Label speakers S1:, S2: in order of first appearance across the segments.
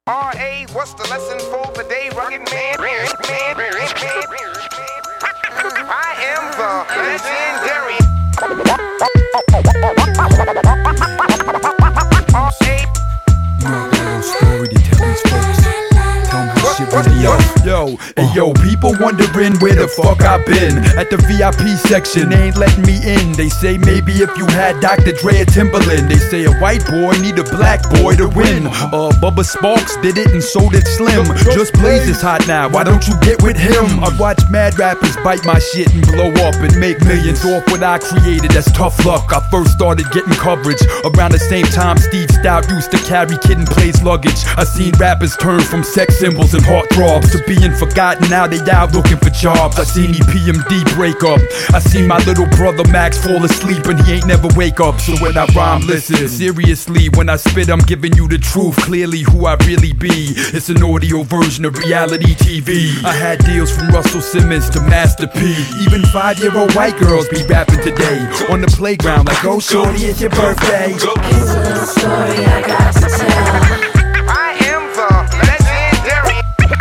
S1: R.A., what's the lesson for the day, rugged man? I am the legendary.
S2: Story to tell these folks. Tell 'em how shit really is. Yo, people wondering where the fuck I been. At the VIP section, they ain't letting me in. They say maybe if you had Dr. Dre or Timberland. They say a white boy need a black boy to win. Bubba Sparks did it and so did Slim. Just Blaze is hot now, why don't you get with him? I watch mad rappers bite my shit and blow up and make millions off what I created. That's tough luck. I first started getting coverage around the same time Steve Stout used to carry Kid and Play's luggage. I seen rappers turn from sex symbols and heartthrobs to being forgotten. Now they out looking for jobs. I seen EPMD break up. I seen my little brother Max fall asleep and he ain't never wake up. So when I rhyme, listen seriously. When I spit, I'm giving you the truth, clearly who I really be. It's an audio version of reality TV. I had deals from Russell Simmons to Master P. Even 5-year-old white girls be rapping today on the playground like, oh shorty, it's your birthday.
S3: Here's a little story I got to tell.
S1: I am the legendary.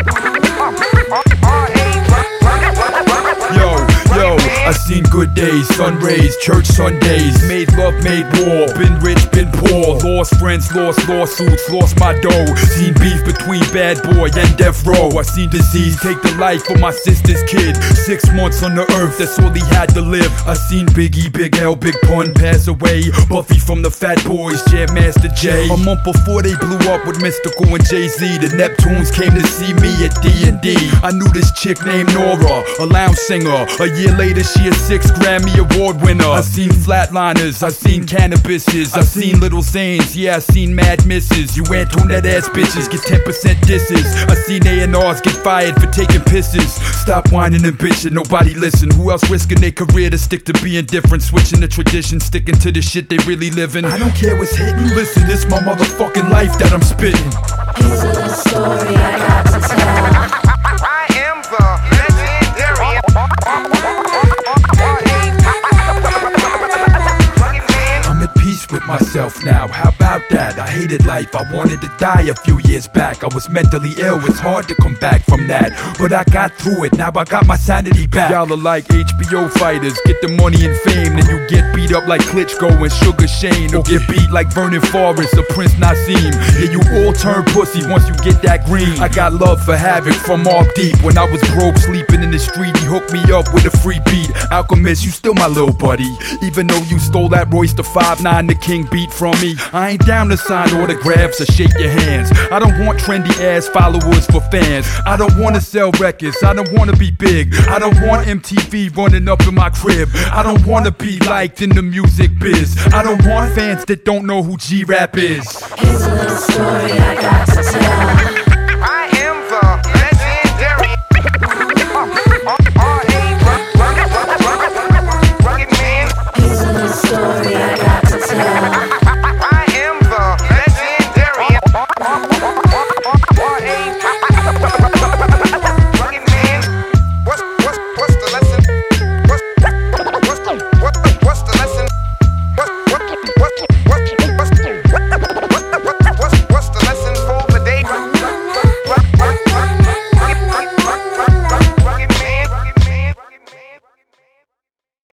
S2: Yo, I seen good days, sun rays, church Sundays. Made love, made war, been rich, been poor. Lost friends, lost lawsuits, lost my dough. Seen beef between Bad Boy and Death Row. I seen disease take the life of my sister's kid. 6 months on the earth, that's all he had to live. I seen Biggie, Big L, Big Pun pass away. Buffy from the Fat Boys, Jam Master Jay. A month before they blew up with Mystical and Jay-Z, the Neptunes came to see me at D&D. I knew this chick named Nora, a lounge singer. A year later, she a 6 Grammy Award winner. I seen flatliners, I seen cannabises, I seen Little Zanes, yeah, I seen Mad Misses. You Antoinette ass bitches get 10% disses. I seen A&Rs get fired for taking pisses. Stop whining and bitching, nobody listen. Who else risking their career to stick to being different? Switching the tradition, sticking to the shit they really living. I don't care what's hitting, listen, this my motherfucking life that I'm spitting.
S3: Here's a little story I got to tell.
S1: I am the legendary.
S2: I'm at peace with myself now, how about that? I hated life, I wanted to die a few years back. I was mentally ill, it's hard to come back from that, but I got through it, now I got my sanity back. Y'all are like HBO fighters, get the money and fame, then you get beat up like Klitschko and Sugar Shane, or get beat like Vernon Forrest or Prince Nassim. Yeah, you all turn pussy once you get that green. I got love for Havoc from Mobb Deep. When I was broke, sleeping in the street, he hooked me up with a free beat. Alchemist, you still my little buddy, even though you stole that Royce the 5'9", the King beat from me. I ain't down to sign autographs or shake your hands. I don't want trendy ass followers for fans. I don't wanna sell records, I don't wanna be big. I don't want MTV running up in my crib. I don't wanna be liked in the music biz. I don't want fans that don't know who G-Rap is.
S3: Here's a little story I got to tell.